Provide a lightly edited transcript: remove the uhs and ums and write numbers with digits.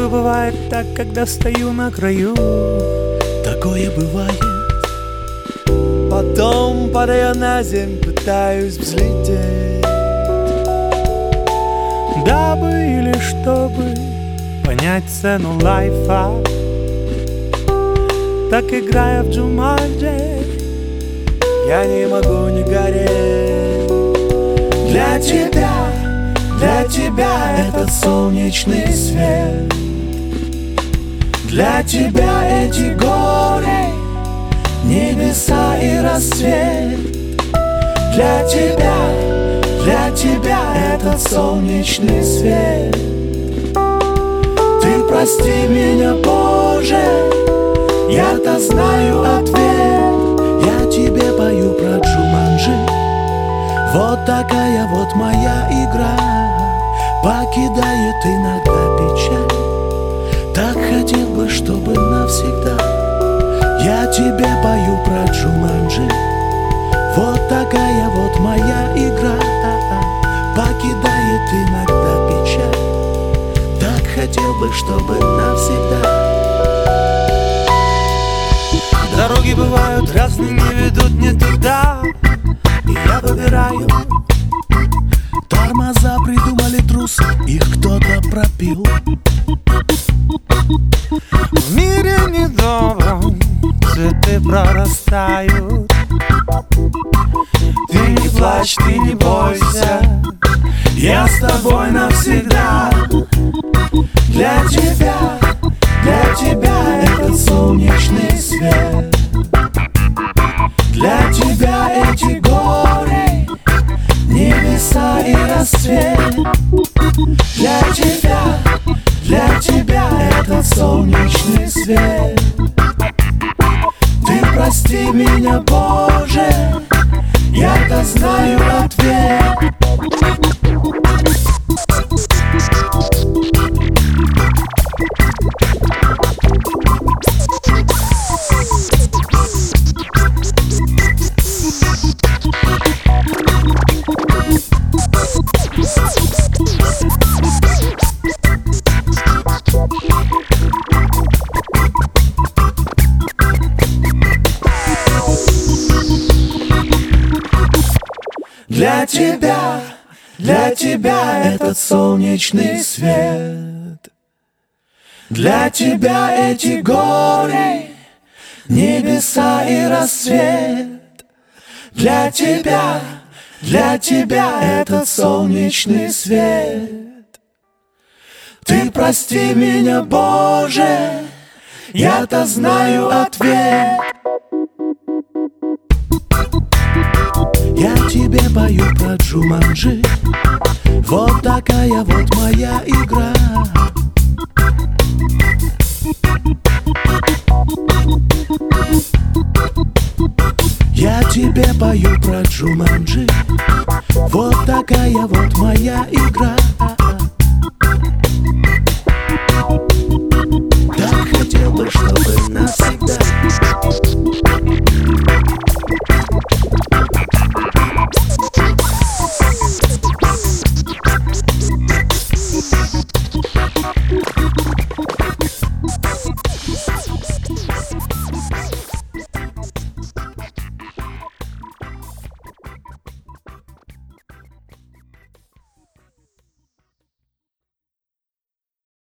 Порою бывает так, когда стою на краю. Такое бывает. Потом, падая на землю, пытаюсь взлететь, дабы или чтобы понять цену лайфа. Так играя в Джуманджи, я не могу не гореть. Для тебя этот солнечный свет, для тебя эти горы, небеса и рассвет. Для тебя этот солнечный свет. Ты прости меня, Боже, я-то знаю ответ. Я тебе пою про Джуманджи. Вот такая вот моя игра, покидает иногда печаль. Так хотел бы, чтобы навсегда. Я тебе пою про Джуманджи. Вот такая вот моя игра, покидает иногда печаль. Так хотел бы, чтобы навсегда. дороги бывают разные, не ведут не туда, и я выбираю. Тормоза придумали трусы, их кто-то пропил. в мире недобром цветы прорастают. Ты не плачь, ты не бойся, я с тобой навсегда. Для тебя этот солнечный свет. Для тебя эти горы, небеса и рассвет. Для тебя этот солнечный свет. Ты прости меня, Боже, я-то знаю ответ. Для тебя этот солнечный свет. Для тебя эти горы, небеса и рассвет. Для тебя этот солнечный свет. Ты прости меня, Боже, я-то знаю ответ. Я тебе пою про Джуманджи. Вот такая вот моя игра. Я тебе пою про Джуманджи. Вот такая вот моя игра.